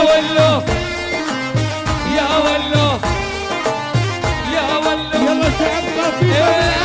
ولو يا ولو يا ولو يلا شعبنا في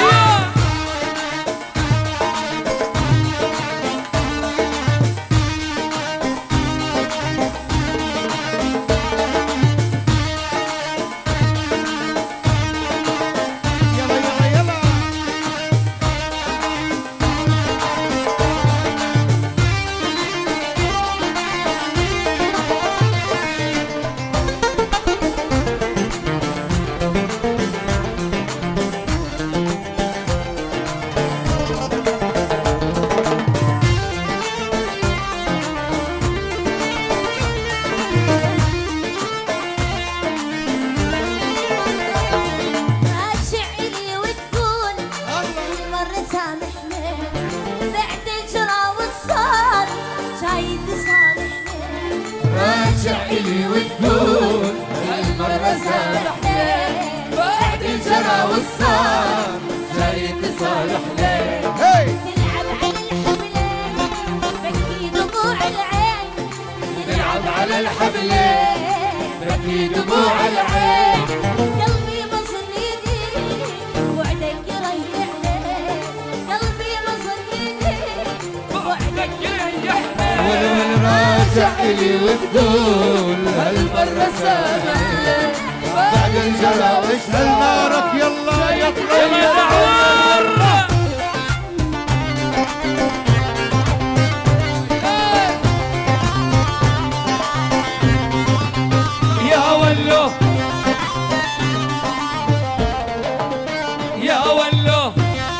راجع إلي وتقول هالمرة سامحني بعد الجرى والصار جاي تصالحني نلعب على الحبلين بكي دموع العين قلبي مصر يديك وعدك يريحني قلبي مصر يديك وعدك يريحني راجع إلي وتقول هالمرة سامحني بعد الجرى والصار نارك يلا يا ولو يا ولو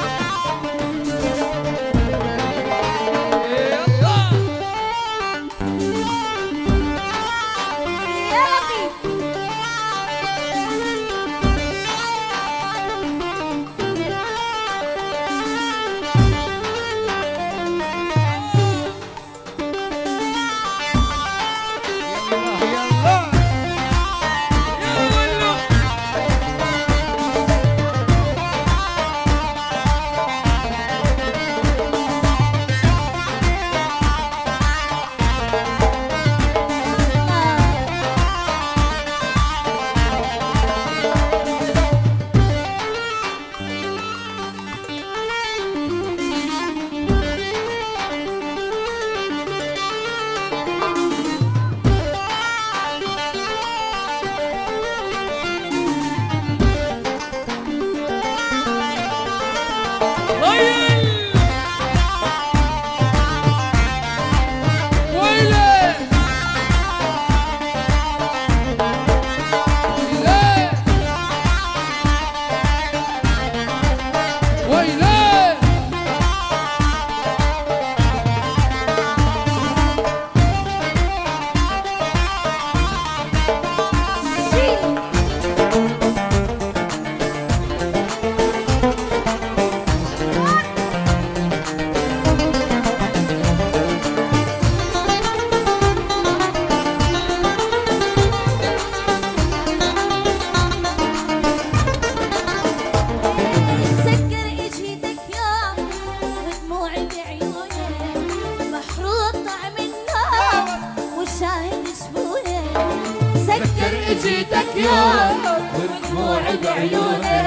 جيتك يوم ودموعي بعيوني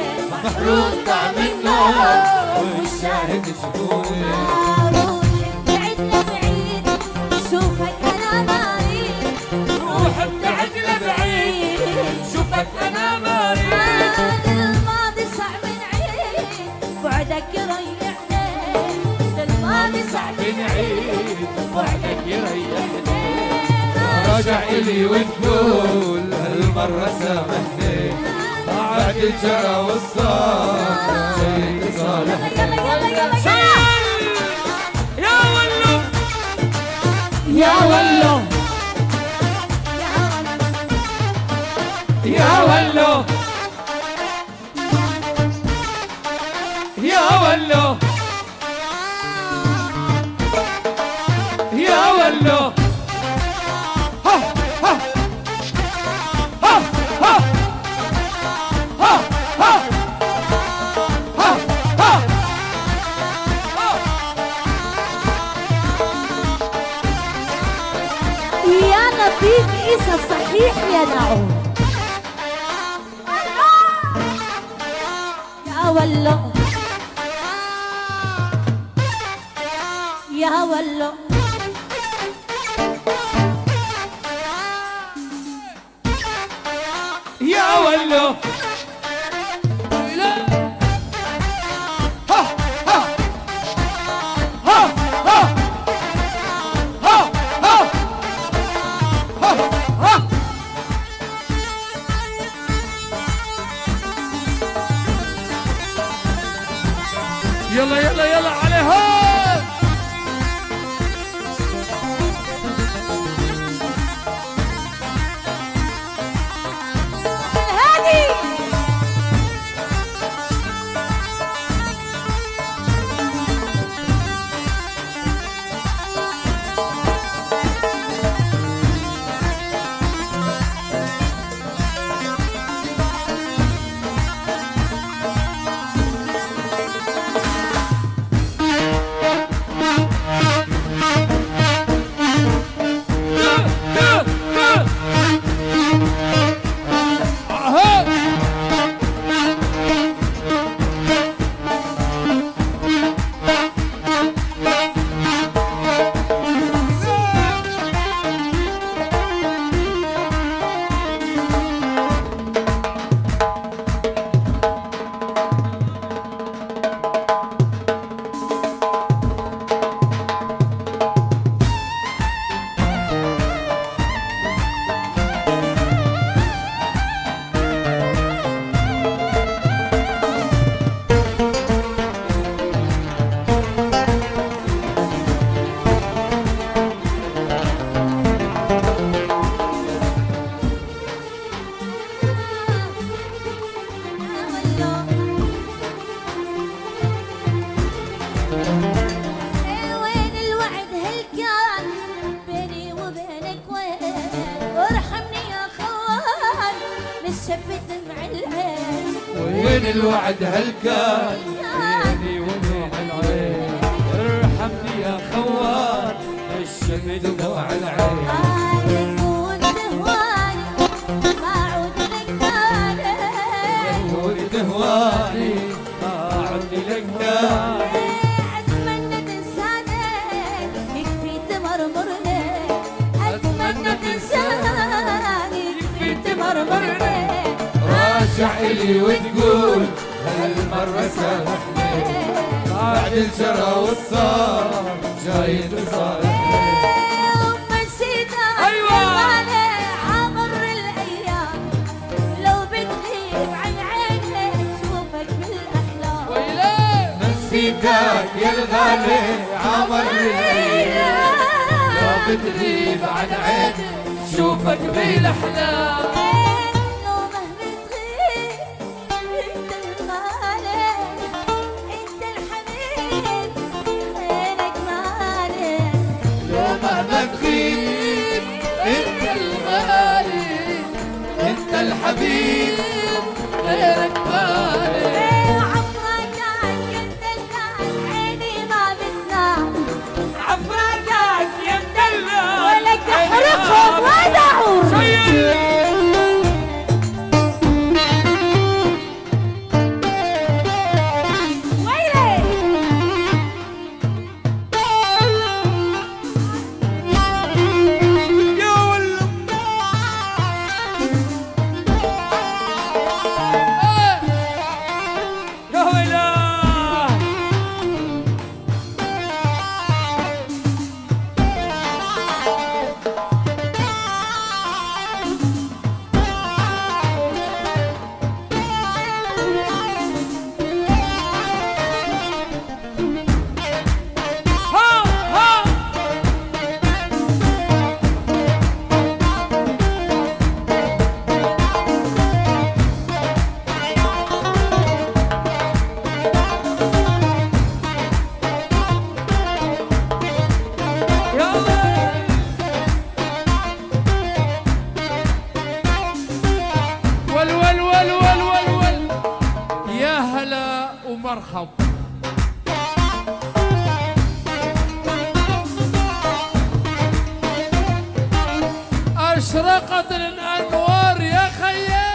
محروق طعم النار والشاهد شفوني روح ابتعد لبعيد شوفك انا مريض روح ابتعد لبعيد شوفك انا مريض الماضي صعب نعيد بعدك يريحني الماضي صعب نعيد بعدك يريحني راجع إلي وتقول هالمرة سامحني بعد الجرى والصار جاي تصالحني يا ولو يا ولو يا ولو يا ولو يا ولو يا فيك إيسا صحيح يا نعوم. يا ولو يا ولو يا ولو يلا يلا يلا عليها. هادي وين الوعد هالكان بيني وبين العين. ارحمني يا خوان الشفت دموع العين. يكون تهواني ما عود لك تاني. يكون تهواني ما عود لك تاني. اتمنى تنساني يكفي تمرمرني. اتمنى تنساني يكفي تمرمرني. راجع إلي وتقول هالمرة سامحني. بعد الجرى والصار جاي تصالحني. وما نسيتك أيوة. عمر الأيام. لو بتغيب عن عيني أشوفك بالأحلام. نسيتك يا الغالي عمر الأيام. لو بتغيب عن عيني شوفك بالاحلام. مهما تغيب انت الغالي انت الحبيب غيرك مالي. عفراك يا مدلع عيني ما بتنام. عفراك يا مدلع ولك احرقهم ودعوا. مرحب. أشرقت الأنوار يا خيال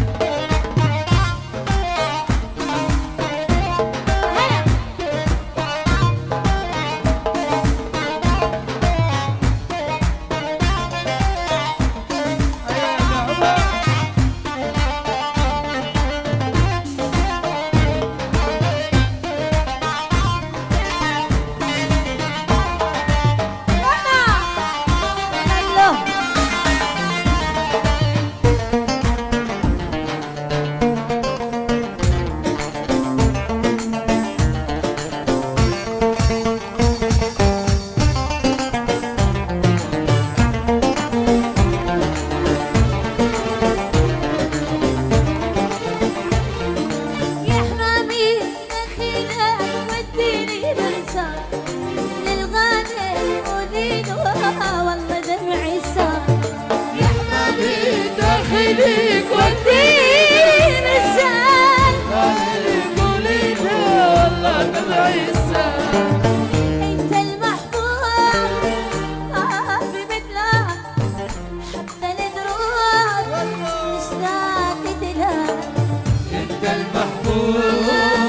ليك وديني السال قولي والله دمعي السال انت المحبوب بمثله حتى الدروب اشتاقت له انت المحبوب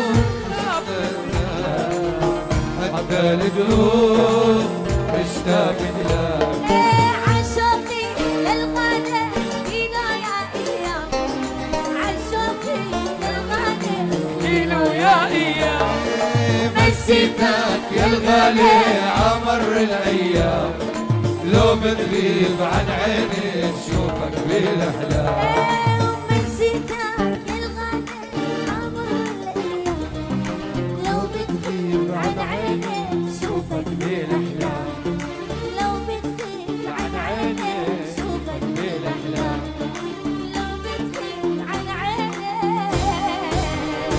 حتى القلوب اشتاقت لك عشوقي للغالي إلى يا ايام عشوقي للغالي إلو يا ايام مسيتك يا الغالي عمر الايام لو بتغيب عن عيني نشوفك بالاحلام ومسيتك للغالي عمر الايام لو بتغيب عن عيني شوفك بالاحلام لو بتغيب عن عيني شوفك بالاحلام لو بتغيب عن عيني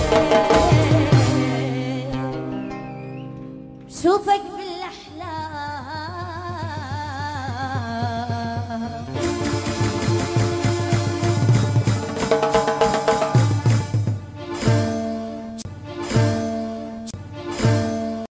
شوفك بالاحلام